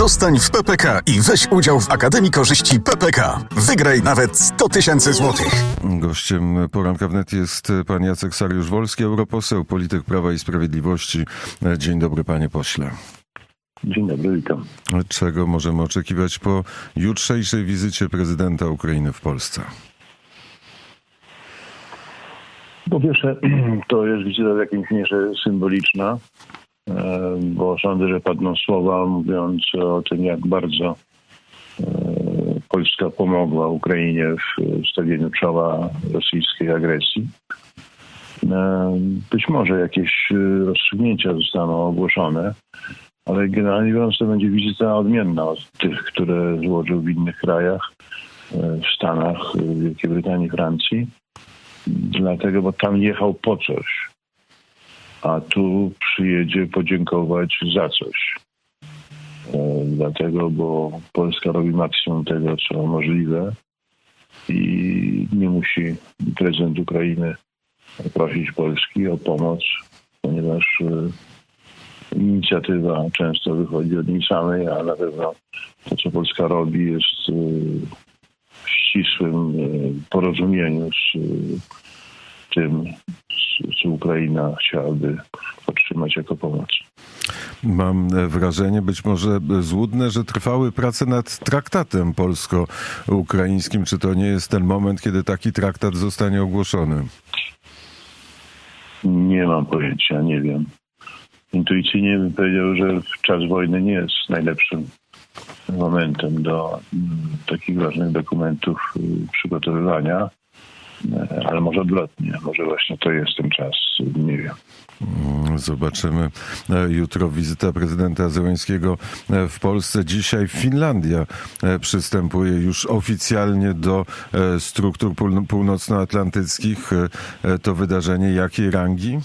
Zostań w PPK i weź udział w Akademii Korzyści PPK. Wygraj nawet 100 000 złotych. Gościem Poranka Wnet jest pan Jacek Sariusz-Wolski, europoseł, polityk Prawa i Sprawiedliwości. Dzień dobry, panie pośle. Dzień dobry, witam. Czego możemy oczekiwać po jutrzejszej wizycie prezydenta Ukrainy w Polsce? Po pierwsze, to jest wizyta w jakimś mierze symboliczna, bo sądzę, że padną słowa mówiąc o tym, jak bardzo Polska pomogła Ukrainie w stawieniu czoła rosyjskiej agresji. Być może jakieś rozstrzygnięcia zostaną ogłoszone, ale generalnie biorąc, to będzie wizyta odmienna od tych, które złożył w innych krajach, w Stanach, Wielkiej Brytanii, Francji. Dlatego, bo tam jechał po coś, a tu przyjedzie podziękować za coś. Dlatego, bo Polska robi maksimum tego, co możliwe i nie musi prezydent Ukrainy prosić Polski o pomoc, ponieważ inicjatywa często wychodzi od niej samej, a na pewno to, co Polska robi, jest w ścisłym porozumieniu z tym, co Ukraina chciałaby otrzymać jako pomoc. Mam wrażenie, być może złudne, że trwały prace nad traktatem polsko-ukraińskim. Czy to nie jest ten moment, kiedy taki traktat zostanie ogłoszony? Nie mam pojęcia, nie wiem. Intuicyjnie bym powiedział, że czas wojny nie jest najlepszym momentem do takich ważnych dokumentów przygotowywania, ale może odwrotnie, może właśnie to jest ten czas, nie wiem. Zobaczymy. Jutro wizyta prezydenta Zełenskiego w Polsce. Dzisiaj Finlandia przystępuje już oficjalnie do struktur północnoatlantyckich. To wydarzenie jakiej rangi?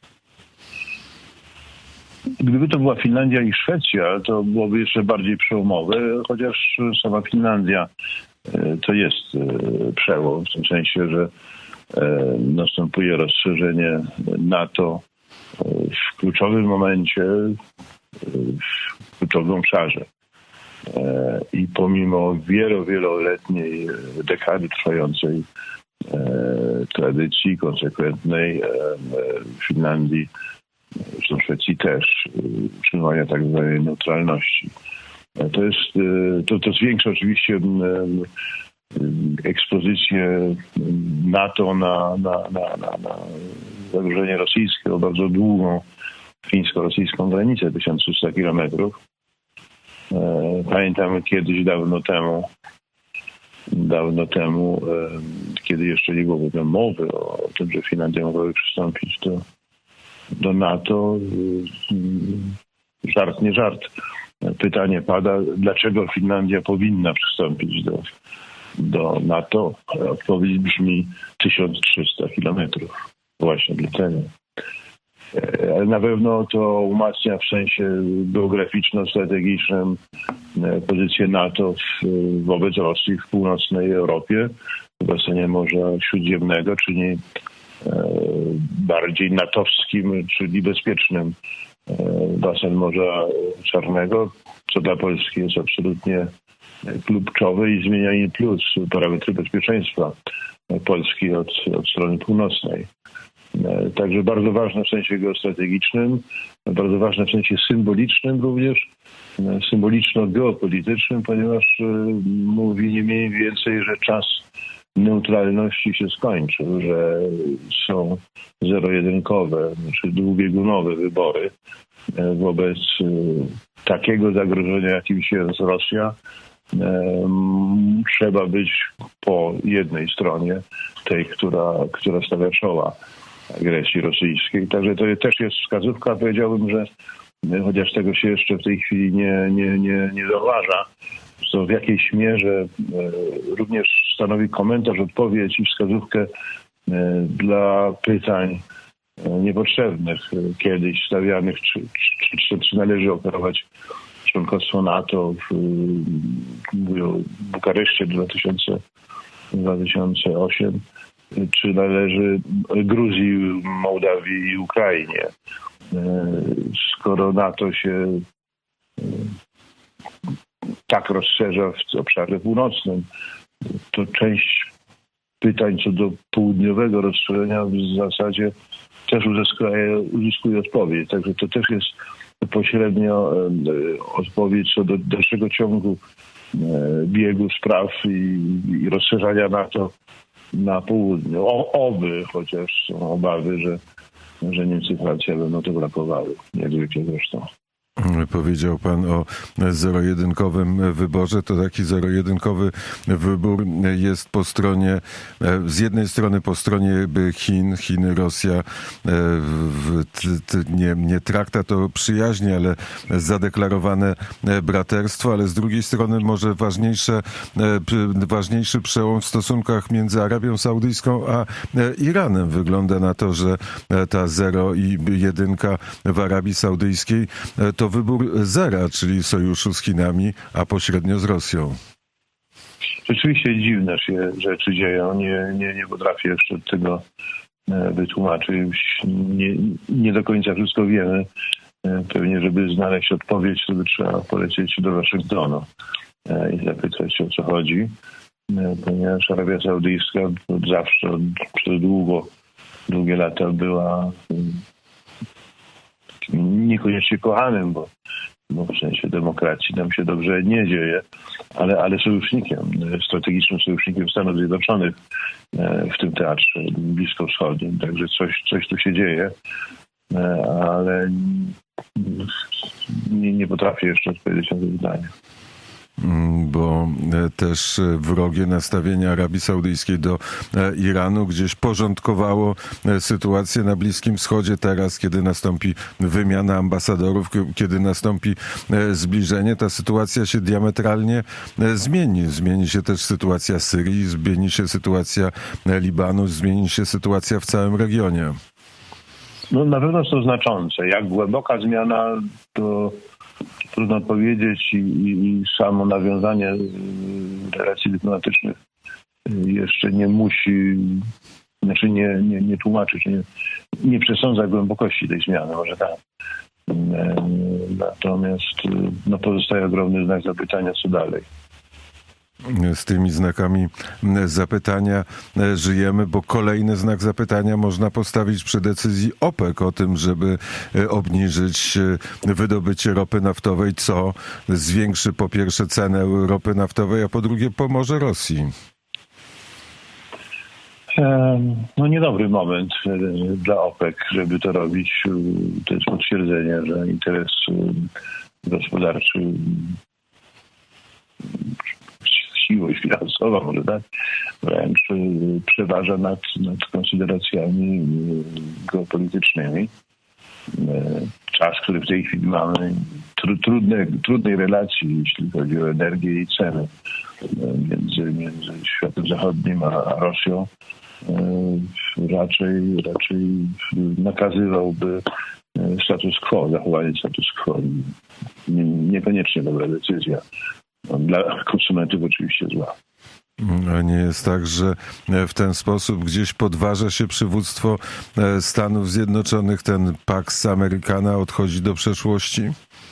Gdyby to była Finlandia i Szwecja, to byłoby jeszcze bardziej przełomowe, chociaż sama Finlandia to jest przełom, w tym sensie, że następuje rozszerzenie NATO w kluczowym momencie, w kluczowym obszarze. I pomimo wieloletniej dekady trwającej tradycji konsekwentnej w Finlandii, zresztą w Szwecji też, utrzymania tak zwanej neutralności. To zwiększa oczywiście ekspozycję NATO na zagrożenie rosyjskie o bardzo długą fińsko-rosyjską granicę, 1300 kilometrów. Pamiętam kiedyś, dawno temu, kiedy jeszcze nie było mowy o tym, że Finlandia mogłaby przystąpić do NATO. Żart, nie żart. Pytanie pada, dlaczego Finlandia powinna przystąpić do NATO? Odpowiedź brzmi 1300 kilometrów. Właśnie dlatego. Ale na pewno to umacnia w sensie geograficzno-strategicznym pozycję NATO wobec Rosji w północnej Europie, w basenie Morza Śródziemnego, czyli bardziej natowskim, czyli bezpiecznym basen Morza Czarnego, co dla Polski jest absolutnie kluczowe i zmienia in plus parametry bezpieczeństwa Polski od strony północnej. Także bardzo ważne w sensie geostrategicznym, bardzo ważne w sensie symbolicznym również, symboliczno-geopolitycznym, ponieważ mówi nie mniej więcej, że czas neutralności się skończył, że są zero-jedynkowe, czy dwubiegunowe wybory wobec takiego zagrożenia, jakim jest Rosja. Trzeba być po jednej stronie, tej, która stawia czoła agresji rosyjskiej. Także to też jest wskazówka, powiedziałbym, że chociaż tego się jeszcze w tej chwili nie zauważa, to w jakiejś mierze również stanowi komentarz, odpowiedź i wskazówkę dla pytań niepotrzebnych kiedyś stawianych, czy należy oferować członkostwo NATO w Bukareszcie 2008, czy należy Gruzji, Mołdawii i Ukrainie. Skoro NATO się tak rozszerza w obszarze północnym, to część pytań co do południowego rozszerzenia w zasadzie też uzyskuje odpowiedź. Także to też jest pośrednio odpowiedź co do dalszego ciągu biegu spraw i rozszerzania NATO na południu. Oby, chociaż są obawy, że Niemcy i Francja będą to brakowały. Jak zwykle zresztą. Powiedział pan o zero-jedynkowym wyborze. To taki zero-jedynkowy wybór jest po stronie, z jednej strony po stronie Chiny, Rosja, nie traktat o przyjaźni, ale zadeklarowane braterstwo, ale z drugiej strony może ważniejszy przełom w stosunkach między Arabią Saudyjską a Iranem. Wygląda na to, że ta 0 i 1 w Arabii Saudyjskiej to wybór zera, czyli sojuszu z Chinami, a pośrednio z Rosją. Rzeczywiście dziwne się rzeczy dzieją. Nie potrafię jeszcze tego wytłumaczyć. Nie do końca wszystko wiemy. Pewnie, żeby znaleźć odpowiedź, to by trzeba polecieć do Waszyngtonu i zapytać, o co chodzi. Ponieważ Arabia Saudyjska od zawsze, przez długie lata była niekoniecznie kochanym, bo w sensie demokracji nam się dobrze nie dzieje, ale sojusznikiem, strategicznym sojusznikiem Stanów Zjednoczonych w tym teatrze bliskowschodnim. Także coś tu się dzieje, ale nie potrafię jeszcze odpowiedzieć na to pytanie. Bo też wrogie nastawienie Arabii Saudyjskiej do Iranu gdzieś porządkowało sytuację na Bliskim Wschodzie. Teraz, kiedy nastąpi wymiana ambasadorów, kiedy nastąpi zbliżenie, ta sytuacja się diametralnie zmieni. Zmieni się też sytuacja Syrii, zmieni się sytuacja Libanu, zmieni się sytuacja w całym regionie. No, na pewno są znaczące. Jak głęboka zmiana, to trudno powiedzieć i samo nawiązanie relacji dyplomatycznych jeszcze nie musi, znaczy nie tłumaczy, czy nie przesądza głębokości tej zmiany, może tak. Natomiast pozostaje ogromny znak zapytania, co dalej. Z tymi znakami zapytania żyjemy, bo kolejny znak zapytania można postawić przy decyzji OPEC o tym, żeby obniżyć wydobycie ropy naftowej, co zwiększy po pierwsze cenę ropy naftowej, a po drugie pomoże Rosji. Niedobry moment dla OPEC, żeby to robić. To jest potwierdzenie, że interes gospodarczy, siłość finansowa, może tak, wręcz przeważa nad konsyderacjami geopolitycznymi. Czas, który w tej chwili mamy, trudnej relacji, jeśli chodzi o energię i ceny między światem zachodnim a Rosją, raczej nakazywałby status quo, zachowanie status quo. Niekoniecznie dobra decyzja. Dla konsumentów oczywiście zła. A nie jest tak, że w ten sposób gdzieś podważa się przywództwo Stanów Zjednoczonych, ten Pax Americana odchodzi do przeszłości?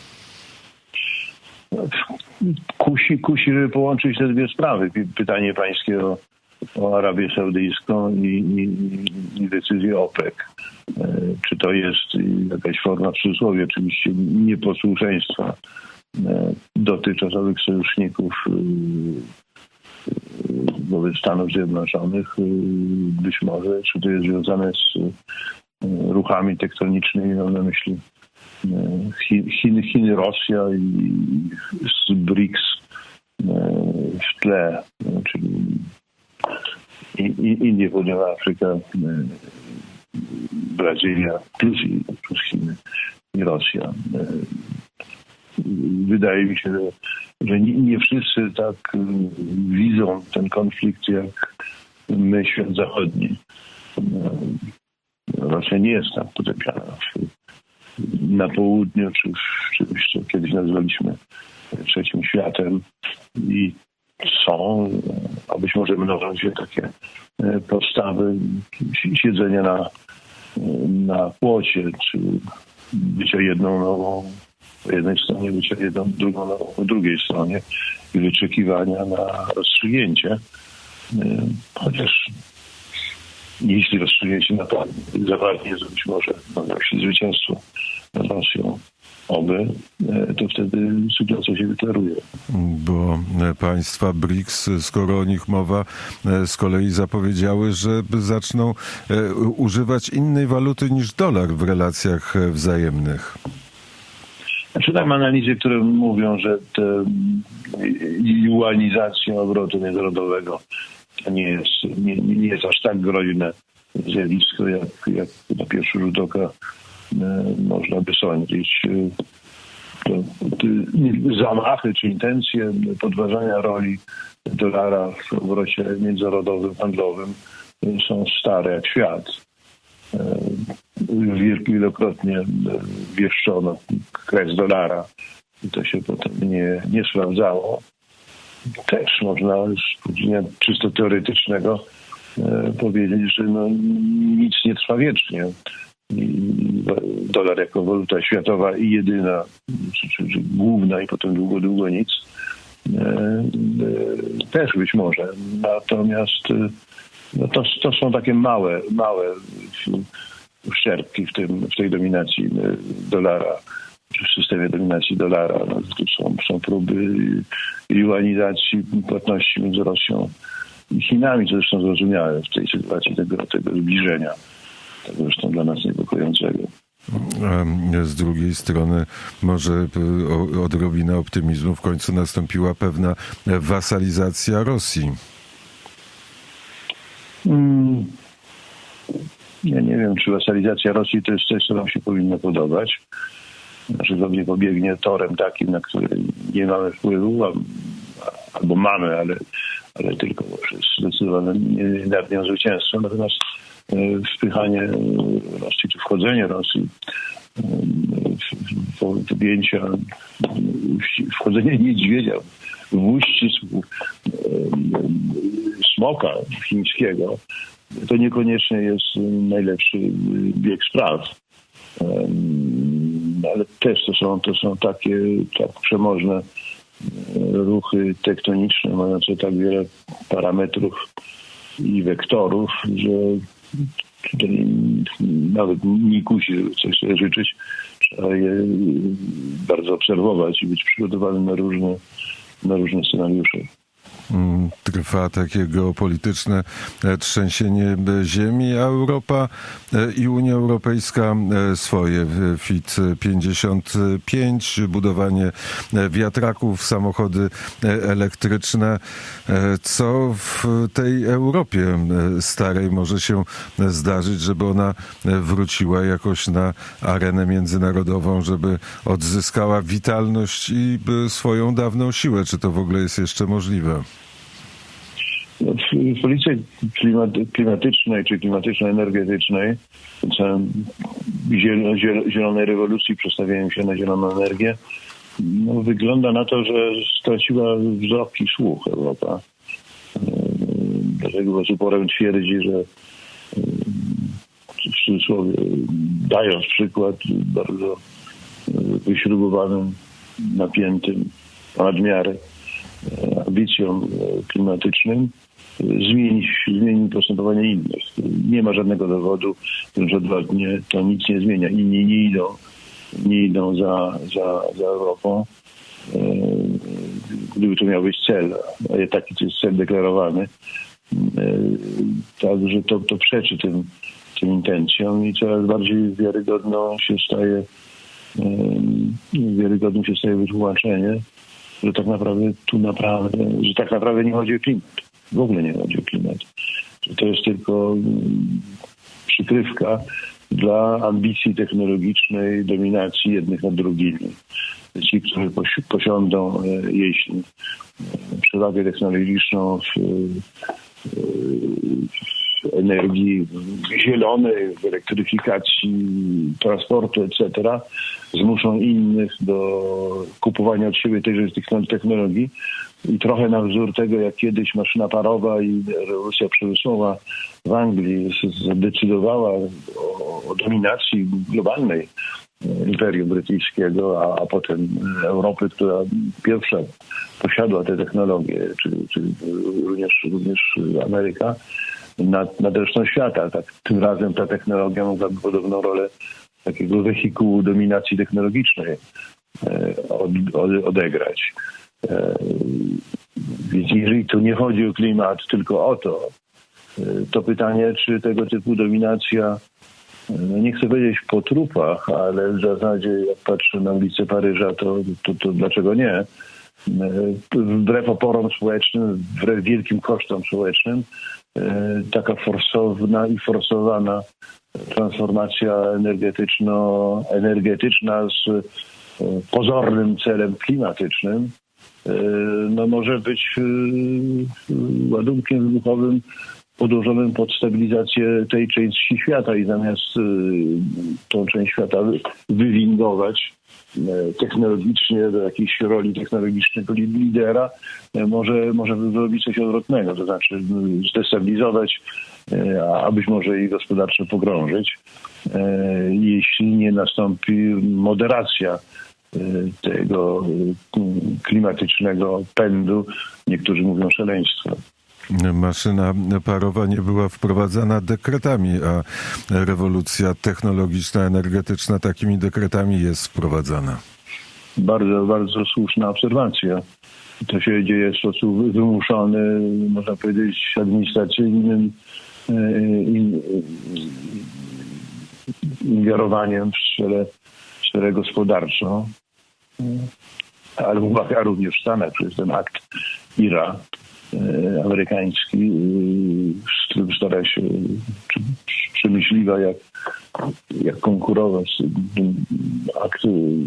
Kusi, żeby połączyć te dwie sprawy. Pytanie pańskie o Arabię Saudyjską i decyzję OPEC. Czy to jest jakaś forma, w cudzysłowie oczywiście, nieposłuszeństwa dotychczasowych sojuszników wobec Stanów Zjednoczonych? Być może, czy to jest związane z ruchami tektonicznymi, mam na myśli Chiny, Rosja i z BRICS w tle, czyli Indie, Południowa Afryka, Brazylia plus Chiny i Rosja. Wydaje mi się, że nie wszyscy tak widzą ten konflikt jak my, świat zachodni. Rosja nie jest tak potępiana. Na południu, czy w czymś, co kiedyś nazwaliśmy trzecim światem, i są, a być może mnożą się takie postawy siedzenia na płocie, czy bycia jedną nogą po jednej stronie, bycia drugą po drugiej stronie i wyczekiwania na rozstrzygnięcie. Chociaż jeśli rozstrzygnięcie zawarcie jest być może jeśli zwycięstwo nad Rosją to wtedy sytuacja się wyklaruje. Bo państwa BRICS, skoro o nich mowa, z kolei zapowiedziały, że zaczną używać innej waluty niż dolar w relacjach wzajemnych. Czytam analizy, które mówią, że juanizacja obrotu międzynarodowego to nie jest aż tak groźne zjawisko, jak na pierwszy rzut oka można by sądzić. Zamachy czy intencje podważania roli dolara w obrocie międzynarodowym, handlowym są stare jak świat. Wielokrotnie wieszczono kres dolara i to się potem nie sprawdzało. Też można z punktu czysto teoretycznego powiedzieć, że nic nie trwa wiecznie. Dolar jako waluta światowa i jedyna, czy główna i potem długo nic, też być może. Natomiast to są takie małe uszczerbki w tej dominacji dolara, czy w systemie dominacji dolara. Są próby juanizacji płatności między Rosją i Chinami, co zresztą zrozumiałe w tej sytuacji tego zbliżenia. Tego zresztą dla nas niepokojącego. Z drugiej strony może odrobina optymizmu. W końcu nastąpiła pewna wasalizacja Rosji. Ja nie wiem, czy wasalizacja Rosji to jest coś, co nam się powinno podobać. Znaczy pewnie pobiegnie torem takim, na który nie mamy wpływu, albo mamy, ale tylko przez zdecydowane niedawne zwycięstwo. Natomiast wpychanie Rosji, czy wchodzenie Rosji, wchodzenie niedźwiedzia w uścisku smoka chińskiego, to niekoniecznie jest najlepszy bieg spraw. Ale też to są takie tak przemożne ruchy tektoniczne, mające tak wiele parametrów i wektorów, że tutaj nawet nie kusi coś sobie życzyć. Trzeba je bardzo obserwować i być przygotowany na różne scenariusze. Trwa takie geopolityczne trzęsienie ziemi, a Europa i Unia Europejska swoje. Fit 55, budowanie wiatraków, samochody elektryczne. Co w tej Europie starej może się zdarzyć, żeby ona wróciła jakoś na arenę międzynarodową, żeby odzyskała witalność i swoją dawną siłę? Czy to w ogóle jest jeszcze możliwe? W polityce klimatycznej czy klimatyczno-energetycznej, zielonej rewolucji, przestawiają się na zieloną energię, wygląda na to, że straciła wzrok i słuch Europa. Dlatego z uporem twierdzi, że w cudzysłowie dając przykład bardzo wyśrubowanym, napiętym, ponad miarę ambicjom klimatycznym, zmieni postępowanie innych. Nie ma żadnego dowodu, że odwrotnie to nic nie zmienia. Inni nie idą za Europą. Gdyby to miał być cel, a taki to jest cel deklarowany, także to przeczy tym intencjom i coraz bardziej wiarygodnym się staje wytłumaczenie, że tak naprawdę nie chodzi o klimat. W ogóle nie chodzi o klimat. Że to jest tylko przykrywka dla ambicji technologicznej dominacji jednych nad drugimi. Ci, którzy posiądą, jeśli przewagę technologiczną w energii zielonej, w elektryfikacji transportu, etc., zmuszą innych do kupowania od siebie tejże technologii i trochę na wzór tego, jak kiedyś maszyna parowa i rewolucja przemysłowa w Anglii zdecydowała o dominacji globalnej Imperium Brytyjskiego, a potem Europy, która pierwsza posiadła te technologie, czy również Ameryka, nad resztą świata. Tak, tym razem ta technologia mogłaby podobną rolę takiego wehikułu dominacji technologicznej odegrać. Więc jeżeli tu nie chodzi o klimat, tylko o to pytanie, czy tego typu dominacja, nie chcę powiedzieć po trupach, ale w zasadzie jak patrzę na ulicę Paryża, to dlaczego nie? Wbrew oporom społecznym, wbrew wielkim kosztom społecznym, taka forsowana transformacja energetyczna z pozornym celem klimatycznym może być ładunkiem wybuchowym podłożonym pod stabilizację tej części świata i zamiast tą część świata wywindować technologicznie do jakiejś roli technologicznego lidera, może zrobić coś odwrotnego, to znaczy zdestabilizować, a być może i gospodarczo pogrążyć, jeśli nie nastąpi moderacja tego klimatycznego pędu, niektórzy mówią szaleństwa. Maszyna parowa nie była wprowadzana dekretami, a rewolucja technologiczna, energetyczna takimi dekretami jest wprowadzana. Bardzo, bardzo słuszna obserwacja. To się dzieje w sposób wymuszony, można powiedzieć, administracyjnym ingerowaniem w sferę gospodarczą, ale uwaga, również w Stanach, przez ten akt IRA amerykański, z którym stara się przemyśliwa, jak konkurować. Akt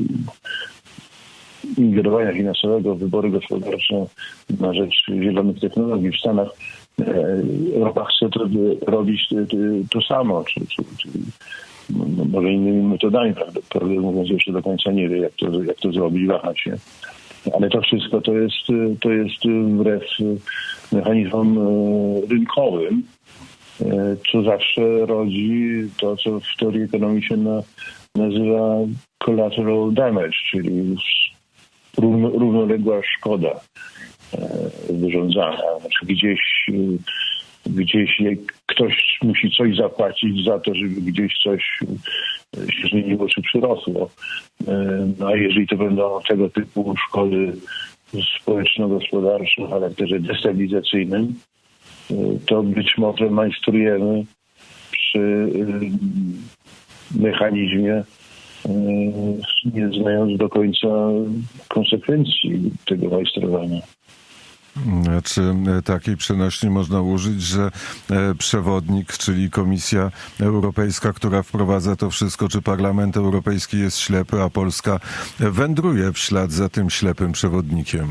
ingerowania finansowego w wybory gospodarcze na rzecz zielonych technologii w Stanach. Europa chce to robić to samo, czy może innymi metodami, prawdę mówiąc, jeszcze do końca nie wie, jak to zrobić, waha się. Ale to wszystko to jest wbrew mechanizmom rynkowym, co zawsze rodzi to, co w teorii ekonomii się nazywa collateral damage, czyli równoległa szkoda wyrządzana. Znaczy gdzieś ktoś musi coś zapłacić za to, żeby gdzieś coś się zmieniło czy przyrosło. No a jeżeli to będą tego typu szkody społeczno-gospodarcze o charakterze destabilizacyjnym, to być może majstrujemy przy mechanizmie, nie znając do końca konsekwencji tego majstrowania. Czy takiej przenośni można użyć, że przewodnik, czyli Komisja Europejska, która wprowadza to wszystko, czy Parlament Europejski jest ślepy, a Polska wędruje w ślad za tym ślepym przewodnikiem?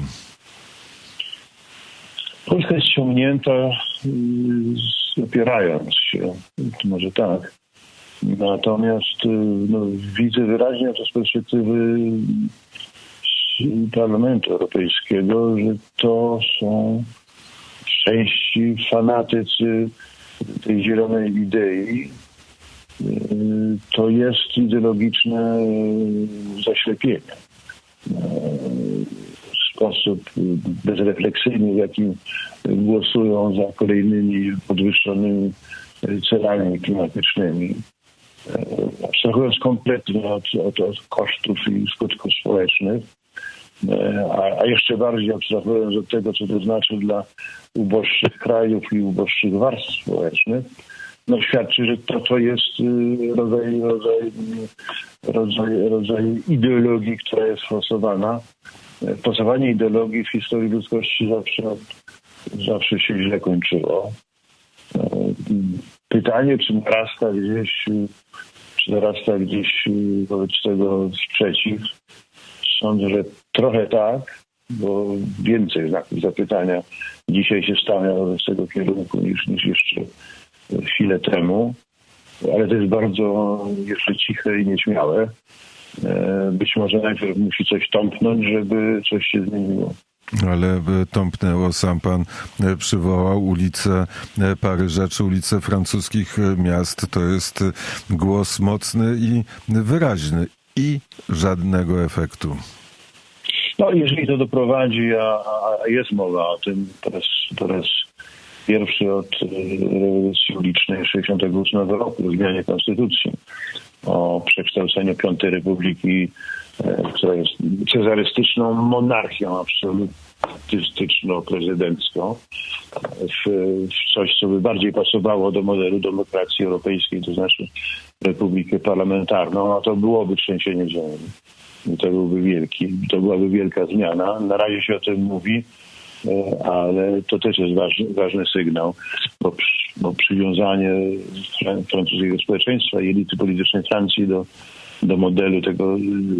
Polska jest ściągnięta, opierając się, może tak. Natomiast widzę wyraźnie to z perspektywy Parlamentu Europejskiego, że to są w części fanatycy tej zielonej idei. To jest ideologiczne zaślepienie. Sposób bezrefleksyjny, w jakim głosują za kolejnymi podwyższonymi celami klimatycznymi. Abstrahując kompletnie od kosztów i skutków społecznych, a jeszcze bardziej abstrahując od tego, co to znaczy dla uboższych krajów i uboższych warstw społecznych, świadczy, że to jest rodzaj ideologii, która jest forsowana. Forsowanie ideologii w historii ludzkości zawsze się źle kończyło. Pytanie, czy narasta gdzieś wobec tego sprzeciw. Sądzę, że trochę tak, bo więcej znaków zapytania dzisiaj się stawia wobec tego kierunku niż jeszcze chwilę temu. Ale to jest bardzo jeszcze ciche i nieśmiałe. Być może najpierw musi coś tąpnąć, żeby coś się zmieniło. Ale tąpnęło, sam pan przywołał ulice Paryża czy ulice francuskich miast. To jest głos mocny i wyraźny. i żadnego efektu. No, jeżeli to doprowadzi, a jest mowa o tym po raz pierwszy od rewolucji ulicznej 1968 roku, o zmianie konstytucji, o przekształceniu Piątej Republiki, która jest cezarystyczną monarchią absolutystyczno-prezydencką, w coś, co by bardziej pasowało do modelu demokracji europejskiej, to znaczy republikę parlamentarną, a to byłoby trzęsienie ziemi. I to byłaby wielka zmiana. Na razie się o tym mówi, ale to też jest ważny sygnał, bo przywiązanie francuskiego społeczeństwa i elity politycznej Francji do modelu tego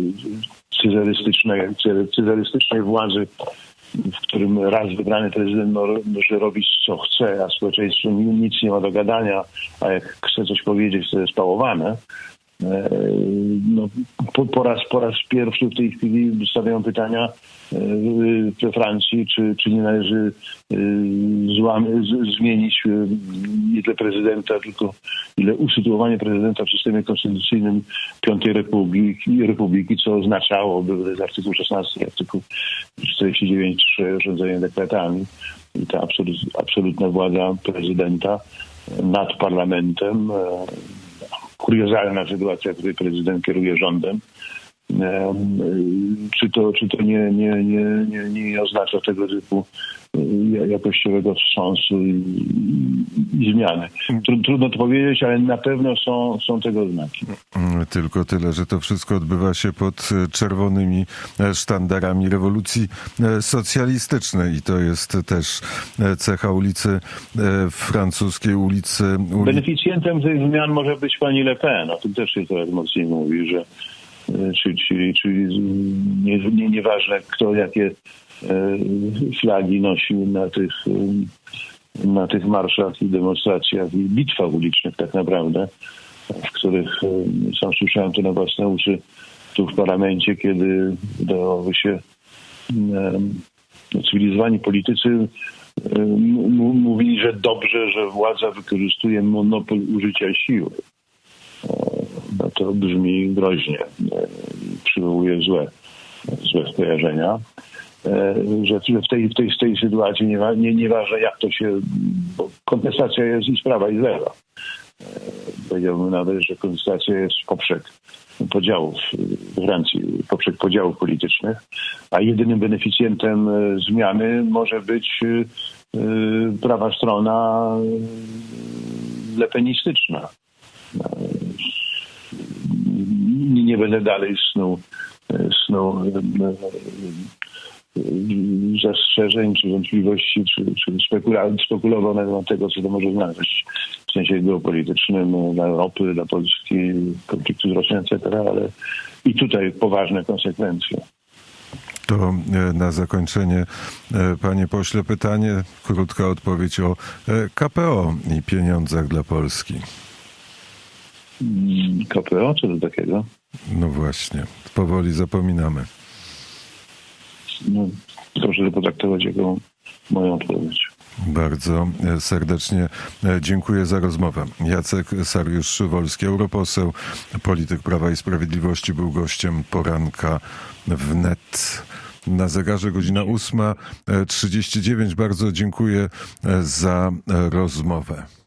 cezarystycznej władzy, w którym raz wybrany prezydent może robić co chce, a społeczeństwo nic nie ma do gadania, a jak chce coś powiedzieć, to jest pałowane. No, po raz pierwszy w tej chwili stawiają pytania we Francji, czy nie należy zmienić nie tyle prezydenta, tylko ile usytuowanie prezydenta w systemie konstytucyjnym Piątej Republiki, co oznaczałoby, to jest artykuł 16, artykuł 49.3 rządzenie dekretami i ta absolutna władza prezydenta nad parlamentem. Kuriozalna sytuacja, w której prezydent kieruje rządem. Czy to nie oznacza tego typu jakościowego wstrząsu i zmiany? Trudno to powiedzieć, ale na pewno są tego znaki. Tylko tyle, że to wszystko odbywa się pod czerwonymi sztandarami rewolucji socjalistycznej i to jest też cecha ulicy francuskiej, Beneficjentem tych zmian może być pani Le Pen. O tym też się coraz mocniej mówi, że czyli nieważne kto jakie flagi nosił na tych marszach i demonstracjach i bitwach ulicznych tak naprawdę, w których sam słyszałem to na własne uszy tu w parlamencie, kiedy wydawałoby się cywilizowani politycy mówili, że dobrze, że władza wykorzystuje monopol użycia siły. No to brzmi groźnie, przywołuje złe skojarzenia, że w tej sytuacji nieważne jak to się, bo kontestacja jest i z prawa i z lewa. Powiedziałbym nawet, że kontestacja jest poprzek podziałów w Francji, poprzek podziałów politycznych, a jedynym beneficjentem zmiany może być prawa strona lepenistyczna. Nie będę dalej snuł zastrzeżeń, czy wątpliwości, czy spekulował na temat tego, co to może znaczyć w sensie geopolitycznym dla Europy, dla Polski, konfliktu z Rosją, etc., ale i tutaj poważne konsekwencje. To na zakończenie, panie pośle, pytanie, krótka odpowiedź o KPO i pieniądzach dla Polski. KPO? Co to takiego? No właśnie, powoli zapominamy. No, proszę potraktować jako moją odpowiedź. Bardzo serdecznie dziękuję za rozmowę. Jacek Sariusz-Wolski, europoseł, polityk Prawa i Sprawiedliwości, był gościem poranka wnet. Na zegarze godzina 8:39. Bardzo dziękuję za rozmowę.